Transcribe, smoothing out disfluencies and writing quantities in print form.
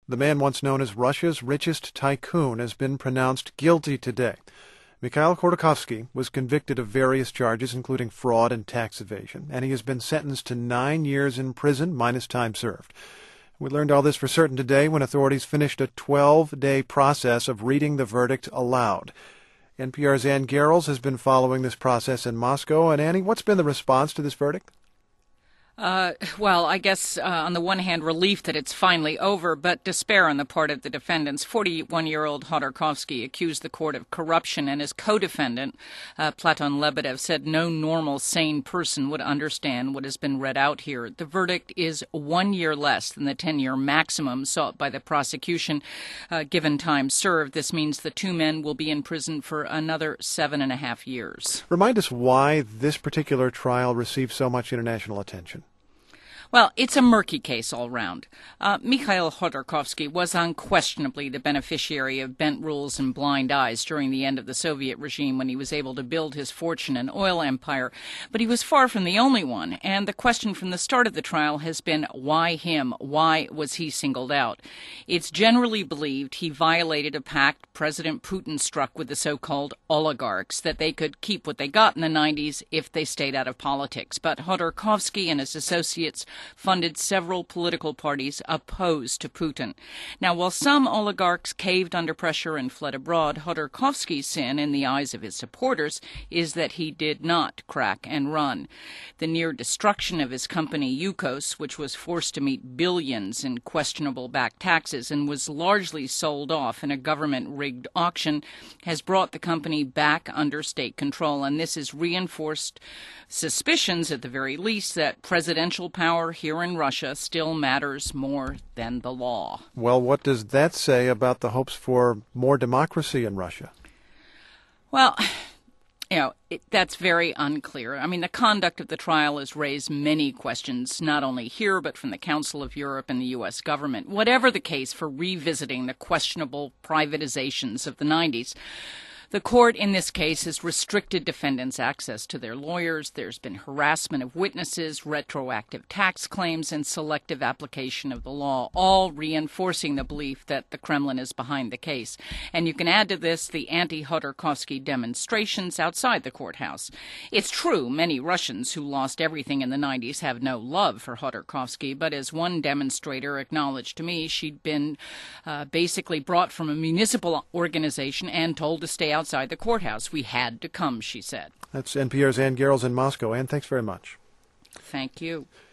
the man once known as Russia's richest tycoon, has been pronounced guilty today. Mikhail Khodorkovsky was convicted of various charges, including fraud and tax evasion, and he has been sentenced to 9 years in prison minus time served. We learned all this for certain today when authorities finished a 12-day process of reading the verdict aloud. NPR's Ann Garrels has been following this process in Moscow. And Annie, what's been the response to this verdict? Well, I guess on the one hand, relief that it's finally over, but despair on the part of the defendants. 41-year-old Khodorkovsky accused the court of corruption, and his co-defendant, Platon Lebedev, said no normal, sane person would understand what has been read out here. The verdict is 1 year less than the 10-year maximum sought by the prosecution, given time served. This means the two men will be in prison for another 7.5 years. Remind us why this particular trial received so much international attention. Well, it's a murky case all round. Mikhail Khodorkovsky was unquestionably the beneficiary of bent rules and blind eyes during the end of the Soviet regime when he was able to build his fortune and oil empire. But he was far from the only one, and the question from the start of the trial has been, why him? Why was he singled out? It's generally believed he violated a pact President Putin struck with the so-called oligarchs, that they could keep what they got in the 90s if they stayed out of politics. But Khodorkovsky and his associates funded several political parties opposed to Putin. Now, while some oligarchs caved under pressure and fled abroad, Khodorkovsky's sin, in the eyes of his supporters, is that he did not crack and run. The near destruction of his company Yukos, which was forced to meet billions in questionable back taxes and was largely sold off in a government-rigged auction, has brought the company back under state control, and this has reinforced suspicions, at the very least, that presidential power here in Russia still matters more than the law. Well, what does that say about the hopes for more democracy in Russia? Well, that's very unclear. I mean, the conduct of the trial has raised many questions, not only here, but from the Council of Europe and the U.S. government. Whatever the case for revisiting the questionable privatizations of the 90s, the court in this case has restricted defendants' access to their lawyers. There's been harassment of witnesses, retroactive tax claims, and selective application of the law, all reinforcing the belief that the Kremlin is behind the case. And you can add to this the anti-Khodorkovsky demonstrations outside the courthouse. It's true, many Russians who lost everything in the 90s have no love for Khodorkovsky, but as one demonstrator acknowledged to me, she'd been basically brought from a municipal organization and told to stay outside the courthouse. We had to come, she said. That's NPR's Ann Garrels in Moscow. Ann, thanks very much. Thank you.